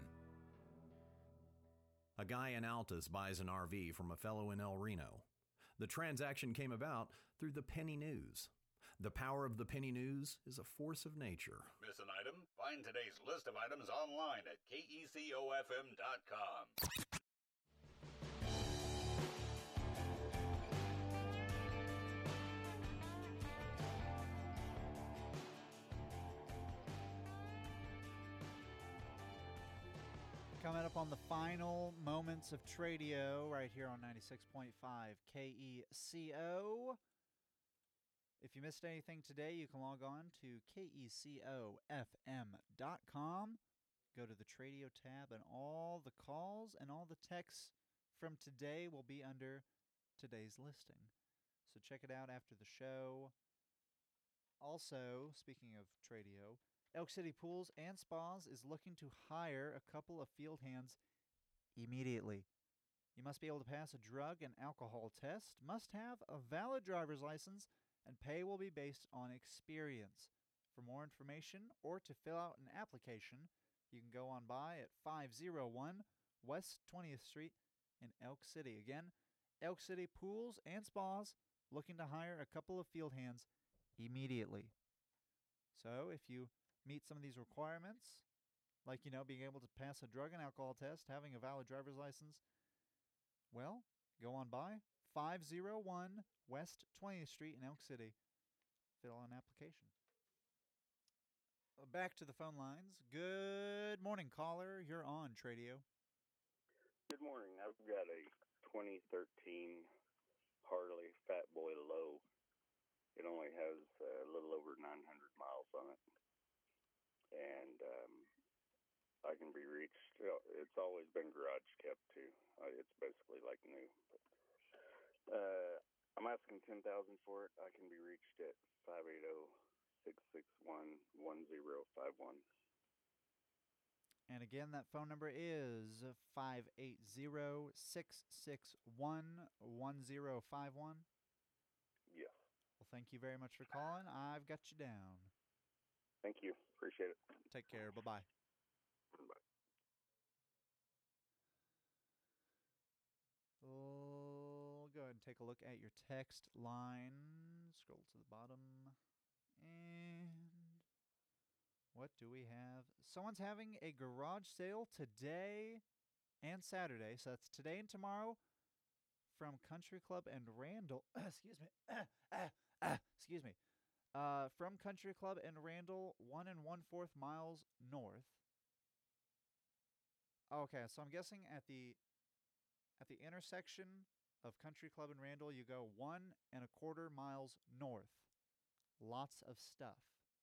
A guy in Altus buys an R V from a fellow in El Reno. The transaction came about through the penny news. The power of the penny news is a force of nature. Miss an item? Find today's list of items online at K E C O F M dot com. Coming up on the final moments of Tradio right here on ninety-six point five K E C O. If you missed anything today, you can log on to K E C O F M dot com. Go to the Tradio tab, and all the calls and all the texts from today will be under today's listing. So check it out after the show. Also, speaking of Tradio, Elk City Pools and Spas is looking to hire a couple of field hands immediately. You must be able to pass a drug and alcohol test, must have a valid driver's license, and pay will be based on experience. For more information or to fill out an application, you can go on by at five oh one West twentieth Street in Elk City. Again, Elk City Pools and Spas looking to hire a couple of field hands immediately. So if you meet some of these requirements, like, you know, being able to pass a drug and alcohol test, having a valid driver's license, well, go on by five oh one West twentieth Street in Elk City. Fill out an application. Uh, Back to the phone lines. Good morning, caller. You're on Tradio. Good morning. I've got a twenty thirteen Harley Fat Boy Low. It only has a little over nine hundred miles on it. And um, I can be reached. It's always been garage kept, too. Uh, it's basically like new. But, uh, I'm asking ten thousand dollars for it. I can be reached at five eight zero, six six one, one zero five one. And again, that phone number is five eight zero, six six one, one zero five one. Yes. Well, thank you very much for calling. I've got you down. Thank you. Appreciate it. Take care. Bye-bye. Bye. Oh, go ahead and take a look at your text line. Scroll to the bottom. And what do we have? Someone's having a garage sale today and Saturday. So that's today and tomorrow from Country Club and Randall. Excuse me. Excuse me. Uh, from Country Club and Randall, one and one fourth miles north. Okay, so I'm guessing at the at the intersection of Country Club and Randall, you go one and a quarter miles north. Lots of stuff.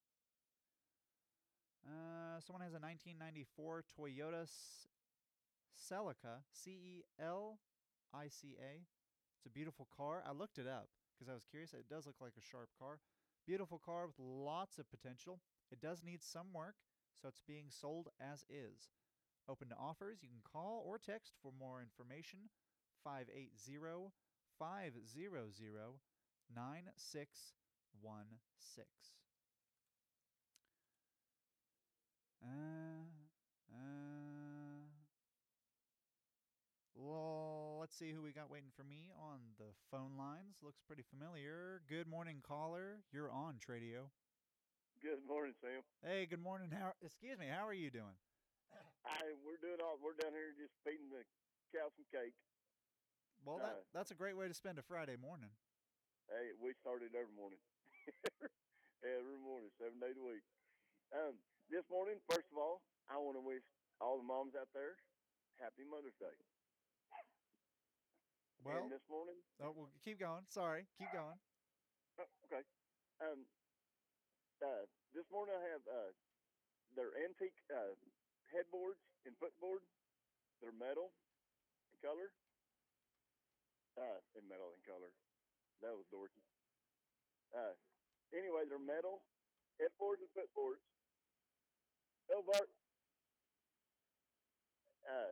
Uh, someone has a nineteen ninety-four Toyota Celica, C E L I C A. It's a beautiful car. I looked it up because I was curious. It does look like a sharp car. Beautiful car with lots of potential. It does need some work, so it's being sold as is. Open to offers. You can call or text for more information. five eight zero, five zero zero, nine six one six. Uh, uh, well, let's see who we got waiting for me on the phone lines. Looks pretty familiar. Good morning, caller. You're on Tradio. Good morning, Sam. Hey, good morning. How? Excuse me. How are you doing? I we're doing all we're down here just feeding the cow some cake. Well, that Uh, that's a great way to spend a Friday morning. Hey, we started every morning. Every morning, seven days a week. Um, this morning, first of all, I want to wish all the moms out there happy Mother's Day. Well, and this morning, oh, well, keep going. Sorry, keep going. oh, okay. Um, uh, this morning I have uh, their antique uh, headboards and footboard. They're metal in color. Uh, in metal in color. That was dorky. Uh, anyway, they're metal headboards and footboards. Oh, Bart. Uh,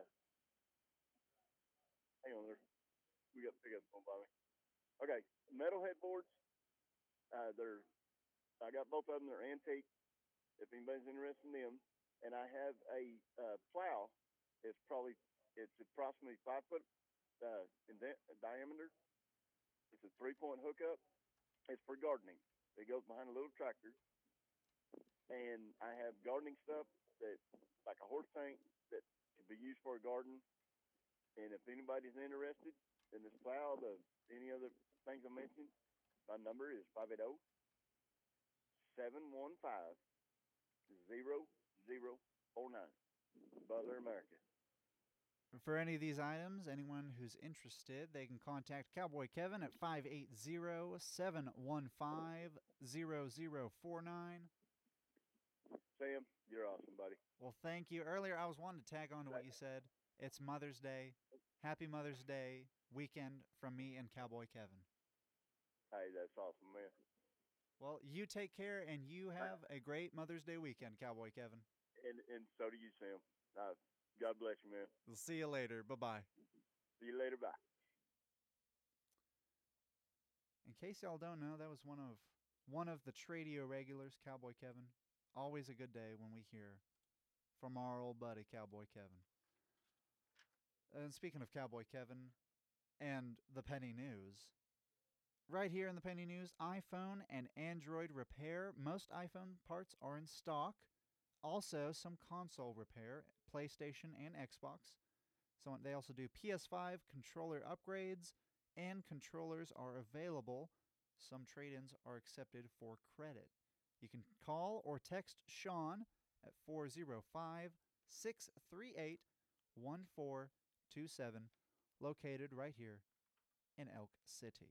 hang on there. We got to pick up the phone by me. Okay, metal headboards. Uh, they're. I got both of them. They're antique. If anybody's interested in them, and I have a uh, plow. It's probably it's approximately five foot uh, in di- diameter. It's a three-point hookup. It's for gardening. It goes behind a little tractor. And I have gardening stuff that, like a horse tank, that can be used for a garden. And if anybody's interested in this plow, the any other things I mentioned, my number is five eight zero, seven one five, zero zero four nine. Butler, America. For any of these items, anyone who's interested, they can contact Cowboy Kevin at five eight zero, seven one five, zero zero four nine. Sam, you're awesome, buddy. Well, thank you. Earlier, I was wanting to tag on to what you said. It's Mother's Day. Happy Mother's Day weekend from me and Cowboy Kevin. Hey, that's awesome, man. Well, you take care, and you have a great Mother's Day weekend, Cowboy Kevin. And and so do you, Sam. Uh, God bless you, man. We'll see you later. Bye-bye. See you later. Bye. In case y'all don't know, that was one of one of the Tradio regulars, Cowboy Kevin. Always a good day when we hear from our old buddy, Cowboy Kevin. And speaking of Cowboy Kevin and the Penny News, right here in the Penny News, iPhone and Android repair. Most iPhone parts are in stock. Also, some console repair, PlayStation and Xbox. So they also do P S five controller upgrades, and controllers are available. Some trade-ins are accepted for credit. You can call or text Sean at four oh five, six three eight, one four two seven, located right here in Elk City.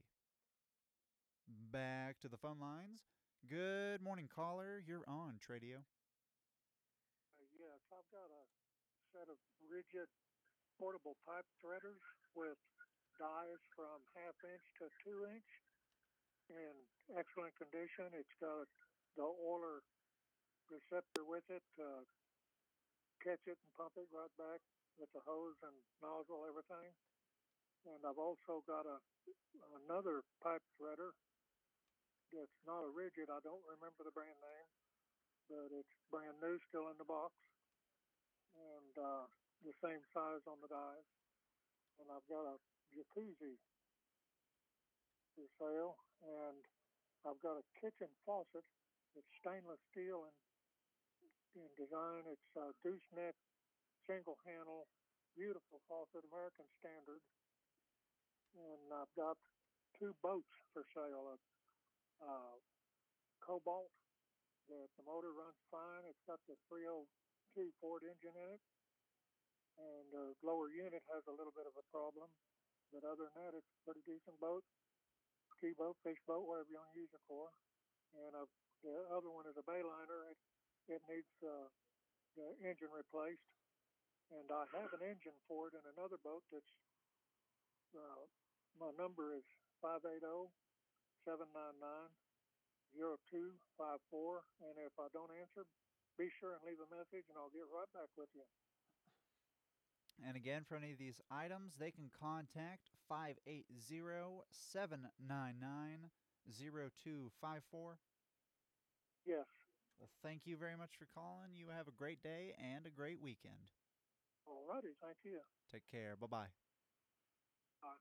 Back to the phone lines. Good morning, caller. You're on Tradio. Uh, yes, I've got a set of rigid portable pipe threaders with dies from half inch to two inch in excellent condition. It's got the oiler receptor with it to catch it and pump it right back with the hose and nozzle, everything. And I've also got a another pipe threader that's not a rigid. I don't remember the brand name, but it's brand new, still in the box, and uh, the same size on the dies. And I've got a jacuzzi for sale, and I've got a kitchen faucet. It's stainless steel in, in design. It's a douche neck, single handle, beautiful faucet, American standard. And I've got two boats for sale. A uh, Cobalt, that the motor runs fine. It's got the three oh two Ford engine in it, and the lower unit has a little bit of a problem. But other than that, it's a pretty decent boat, ski boat, fish boat, whatever you want to use it for. And uh, the other one is a Bayliner. It, it needs uh, the engine replaced. And I have an engine for it in another boat that's, uh, my number is five eight zero, seven nine nine, zero two five four. And if I don't answer, be sure and leave a message, and I'll get right back with you. And again, for any of these items, they can contact five eight zero, seven nine nine, zero two five four. Yes. Well, thank you very much for calling. You have a great day and a great weekend. All righty. Thank you. Take care. Bye-bye. Bye.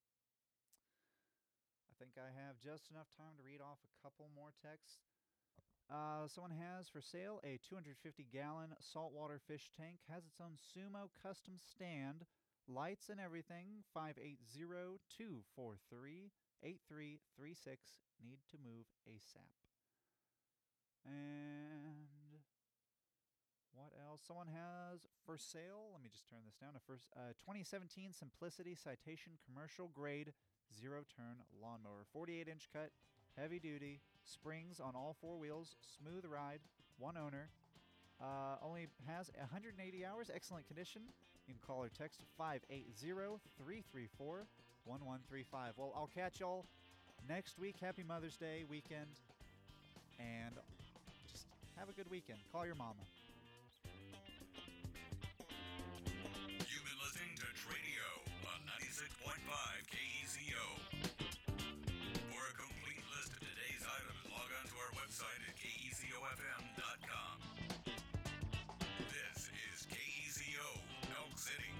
I think I have just enough time to read off a couple more texts. Uh, someone has for sale a two hundred fifty gallon saltwater fish tank. Has its own Sumo custom stand, lights and everything. five eight zero, two four three, eight three three six. Need to move ASAP. And what else? Someone has for sale, let me just turn this down, a first uh, twenty seventeen Simplicity Citation commercial grade zero turn lawnmower. forty-eight inch cut, heavy duty, springs on all four wheels, smooth ride, one owner. Uh, only has one hundred eighty hours, excellent condition. You can call or text five eight zero, three three four, one one three five. Well, I'll catch y'all next week. Happy Mother's Day weekend. And just have a good weekend. Call your mama. You've been listening to Tradio on ninety-six point five K E Z O. For a complete list of today's items, log on to our website at K E Z O F M dot com. This is K E Z O, Elk City.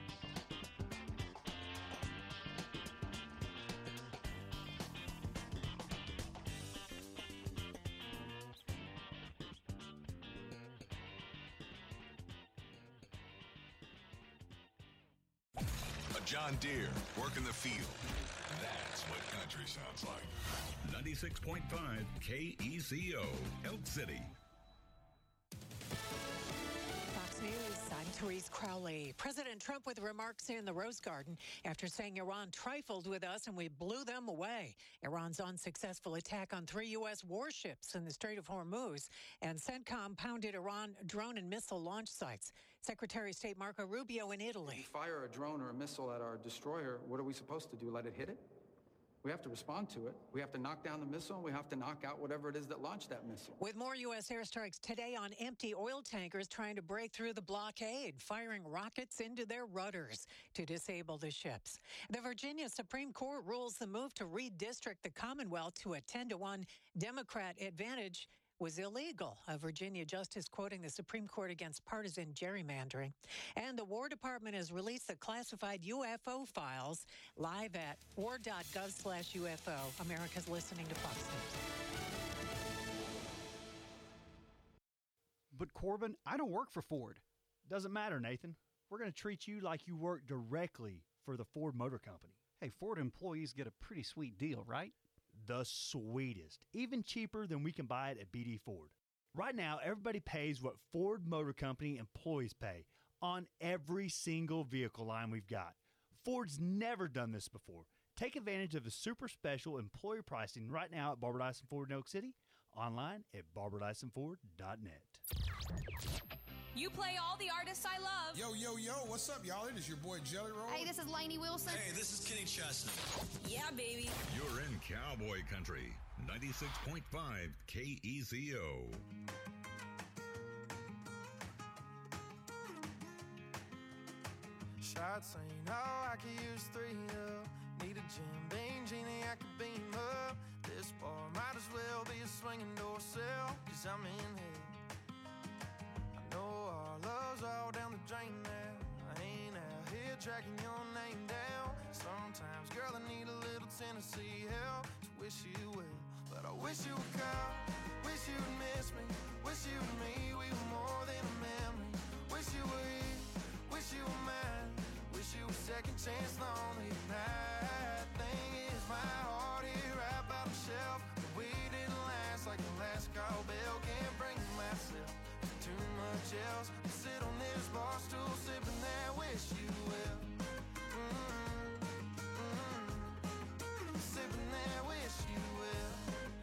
A John Deere working the field. That's what country sounds like. ninety-six point five K E Z O, Elk City. Fox News signing Therese Crowley. President Trump with remarks in the Rose Garden after saying Iran trifled with us and we blew them away. Iran's unsuccessful attack on three U S warships in the Strait of Hormuz and CENTCOM pounded Iran drone and missile launch sites. Secretary of State Marco Rubio in Italy. If you fire a drone or a missile at our destroyer, what are we supposed to do? Let it hit it? We have to respond to it. We have to knock down the missile. We have to knock out whatever it is that launched that missile. With more U S airstrikes today on empty oil tankers trying to break through the blockade, firing rockets into their rudders to disable the ships. The Virginia Supreme Court rules the move to redistrict the Commonwealth to a ten to one Democrat advantage was illegal. A Virginia justice quoting the Supreme Court against partisan gerrymandering. And the War Department has released the classified U F O files live at war dot gov slash U F O. America's listening to Fox News. But Corbin, I don't work for Ford. Doesn't matter, Nathan. We're going to treat you like you work directly for the Ford Motor Company. Hey, Ford employees get a pretty sweet deal, right? The sweetest, even cheaper than we can buy it at B D Ford. Right now, everybody pays what Ford Motor Company employees pay on every single vehicle line we've got. Ford's never done this before. Take advantage of the super special employee pricing right now at Barbara Dyson Ford in Oak City, online at barbara dyson ford dot net. You play all the artists I love. Yo, yo, yo, what's up, y'all? It is your boy Jelly Roll. Hey, this is Lainey Wilson. Hey, this is Kenny Chesney. Yeah, baby. You're in Cowboy Country, ninety-six point five K E Z O. Shots saying, oh, I could use three up. Need a Jim Beam genie, I could beam up. This bar might as well be a swinging door cell, cause I'm in hell. I know our love's all down the drain now. I ain't out here tracking your name down. Sometimes, girl, I need a little Tennessee help to wish you well. But I wish you would call, wish you would miss me. Wish you and me, we were more than a memory. Wish you were here, wish you were mine. Wish you were second chance lonely tonight. Thing is, my heart here right by the shelf. But we didn't last like the last call bell. Can't bring myself to too much else. I sit on this bar stool sipping that wish you well. Mm-hmm. Mm-hmm. Sipping that wish you well.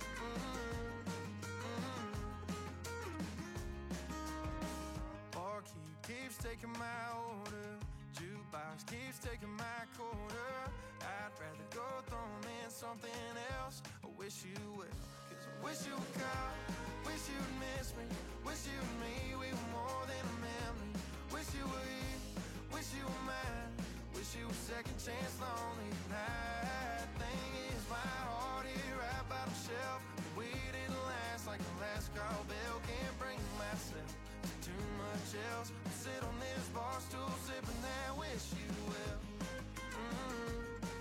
Mm-hmm. Barkeep keeps taking my order. Jukebox keeps taking my quarter. I'd rather go throw in something else. I wish you well, cause I wish you would call. Wish you'd miss me. Wish you and me, we were more than a memory. Wish you were here, wish you were mine. Wish you were second chance lonely tonight. Thing is, my heart here right by the shelf. We didn't last like the last call bell. Can't bring myself to too much else. I sit on this bar stool sipping that wish you well. Mm-hmm.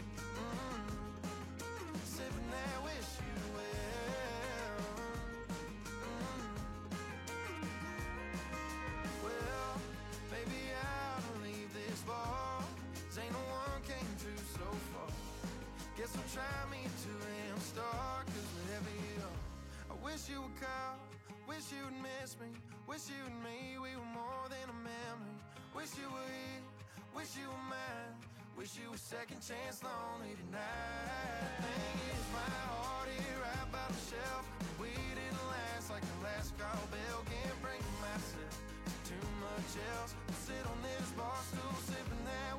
Mm-hmm. Sipping that wish you well. Mm-hmm. Well, maybe I'll leave this bar. 'Cause ain't no one came through so far. Guess I'll try me to am star. 'Cause wherever you are, I wish you would call. Wish you'd miss me. Wish you and me, we were more than a memory. Wish you were here, wish you were mine. Wish you were second chance lonely tonight. Thing is, my heart here right by the shelf. We didn't last like the last call bell. Can't bring myself to too much else. I sit on this bar stool sipping that